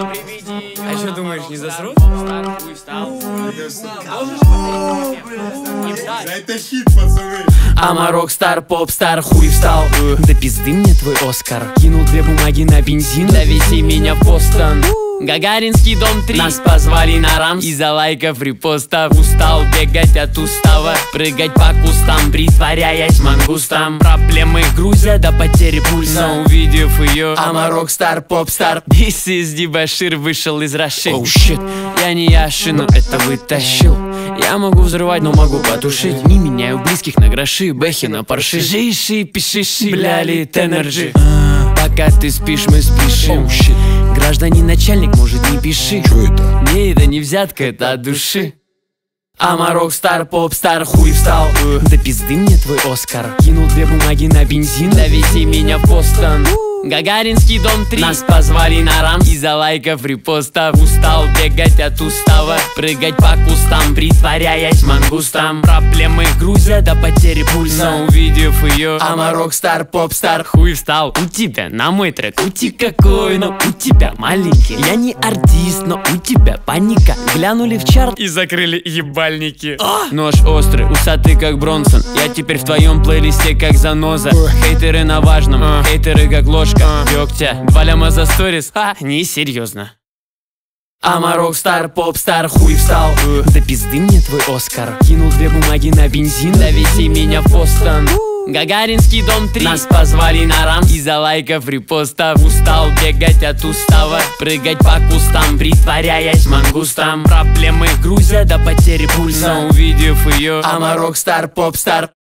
А что думаешь, не засрут? Это хит, пацаны. Ама рок-стар, поп-стар, хуй встал. Да пизды мне твой Оскар. Кинул 2 бумаги на бензин, довези меня в Бостон. Гагаринский дом 3. Нас позвали на рамс из-за лайков, репостов. Устал бегать от устава, прыгать по кустам, притворяясь мангустом. Проблемы грузят до потери пульса. Но увидев ее, ама рок-стар, поп-стар, This is Дебошир вышел из Раши. Оу щит, я не Яши, но это вытащил. Я могу взрывать, но могу потушить. Не меняю близких на гроши, бэхи на парши. Жиши, пишиши, бля, лит энерджи. Пока ты спишь, мы спешим. Гражданин начальник, может, не пиши. Чё это? Не, это не взятка, это от души. Ама рок-стар, поп-стар, хуй встал. Да пизды мне твой Оскар. Кинул 2 бумаги на бензин, довези меня в Бостон. Гагаринский дом 3. Нас позвали на рамс из-за лайков, репостов. Устал бегать от устава, прыгать по кустам, притворяясь мангустом. Проблемы грузят до потери пульса. Но увидев ее, ама рок-стар, поп-стар, хуй встал. У тебя на мой трек ути какой, но у тебя маленький. Я не артист, но у тебя паника. Глянули в чарт И закрыли ебальники. Нож острый, усатый как Бронсон. Я теперь в твоем плейлисте как заноза. Хейтеры на важном, хейтеры как ложка дегтя. 2 ляма за сторис, несерьезно. Ама рок-стар, поп-стар, хуй встал. Да пизды мне твой Оскар. Кинул 2 бумаги на бензин, довези меня в Бостон. Гагаринский дом 3. Нас позвали на рамс из-за лайков, репостов. Устал бегать от устава, прыгать по кустам, притворяясь мангустом. Проблемы грузят до потери пульса. Но увидев ее, ама рок-стар, поп-стар.